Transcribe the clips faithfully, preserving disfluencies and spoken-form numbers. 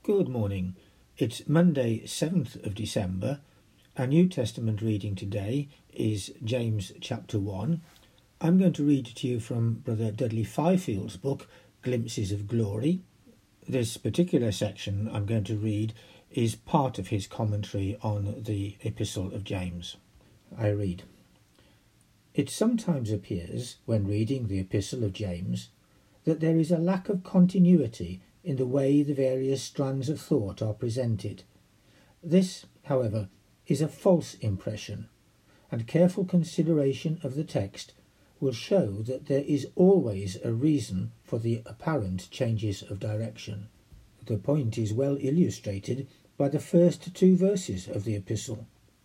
Good morning. It's Monday, seventh of December. Our New Testament reading today is James chapter one. I'm going to read to you from Brother Dudley Fifield's book, Glimpses of Glory. This particular section I'm going to read is part of his commentary on the Epistle of James. I read, "It sometimes appears, when reading the Epistle of James, that there is a lack of continuity in the way the various strands of thought are presented. This, however, is a false impression, and careful consideration of the text will show that there is always a reason for the apparent changes of direction. The point is well illustrated by the first two verses of the epistle.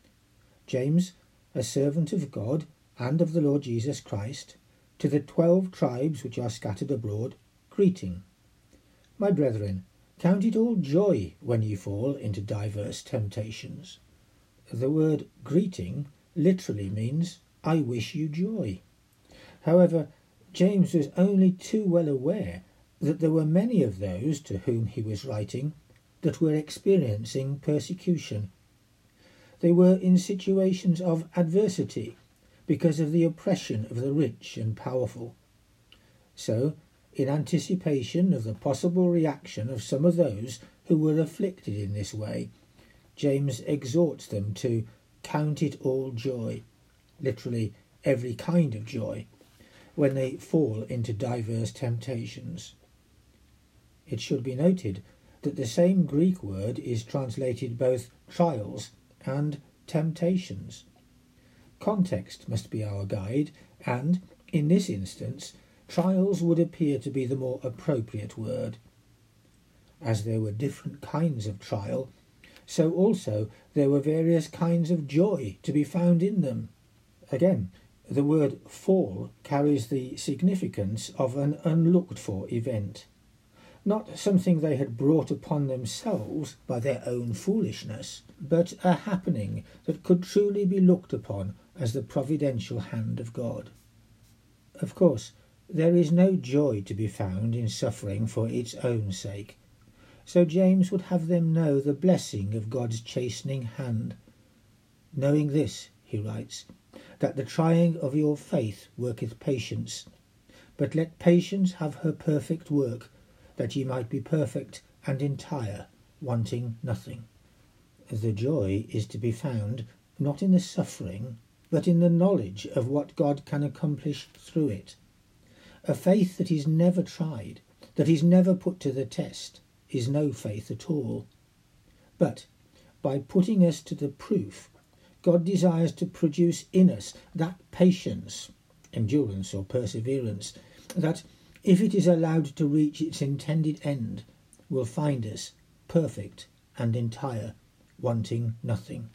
James, a servant of God and of the Lord Jesus Christ, to the twelve tribes which are scattered abroad, greeting. My brethren, count it all joy when ye fall into diverse temptations." The word greeting literally means, I wish you joy. However, James was only too well aware that there were many of those to whom he was writing that were experiencing persecution. They were in situations of adversity because of the oppression of the rich and powerful. So, in anticipation of the possible reaction of some of those who were afflicted in this way, James exhorts them to count it all joy, literally every kind of joy, when they fall into diverse temptations. It should be noted that the same Greek word is translated both trials and temptations. Context must be our guide, and, in this instance, trials would appear to be the more appropriate word. As there were different kinds of trial, so also there were various kinds of joy to be found in them. Again, the word fall carries the significance of an unlooked-for event, not something they had brought upon themselves by their own foolishness, but a happening that could truly be looked upon as the providential hand of God. Of course, there is no joy to be found in suffering for its own sake, so James would have them know the blessing of God's chastening hand. Knowing this, he writes, that the trying of your faith worketh patience, but let patience have her perfect work, that ye might be perfect and entire, wanting nothing. The joy is to be found not in the suffering, but in the knowledge of what God can accomplish through it. A faith that is never tried, that is never put to the test, is no faith at all. But, by putting us to the proof, God desires to produce in us that patience, endurance or perseverance, that, if it is allowed to reach its intended end, will find us perfect and entire, wanting nothing.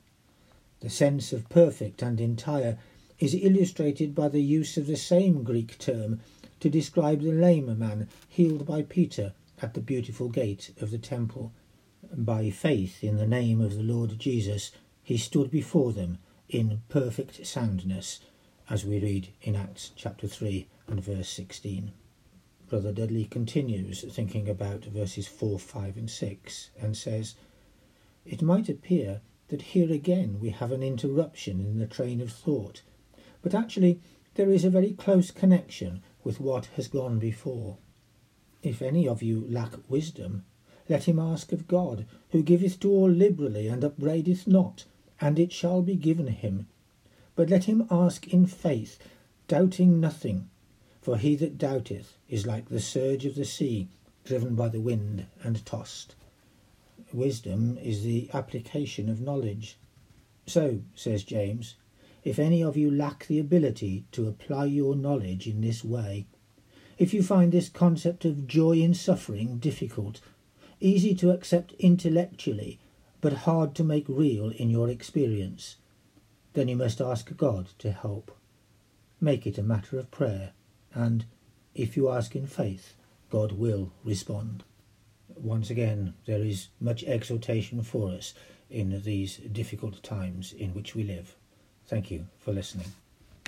The sense of perfect and entire is illustrated by the use of the same Greek term to describe the lame man healed by Peter at the beautiful gate of the temple. By faith in the name of the Lord Jesus, he stood before them in perfect soundness, as we read in Acts chapter three and verse sixteen. Brother Dudley continues thinking about verses four, five and six and says, "It might appear that here again we have an interruption in the train of thought, but actually there is a very close connection with what has gone before. If any of you lack wisdom, let him ask of God, who giveth to all liberally and upbraideth not, and it shall be given him. But let him ask in faith, doubting nothing, for he that doubteth is like the surge of the sea, driven by the wind and tossed." Wisdom is the application of knowledge. So, says James, if any of you lack the ability to apply your knowledge in this way, if you find this concept of joy in suffering difficult, easy to accept intellectually, but hard to make real in your experience, then you must ask God to help. Make it a matter of prayer, and, if you ask in faith, God will respond. Once again, there is much exhortation for us in these difficult times in which we live. Thank you for listening.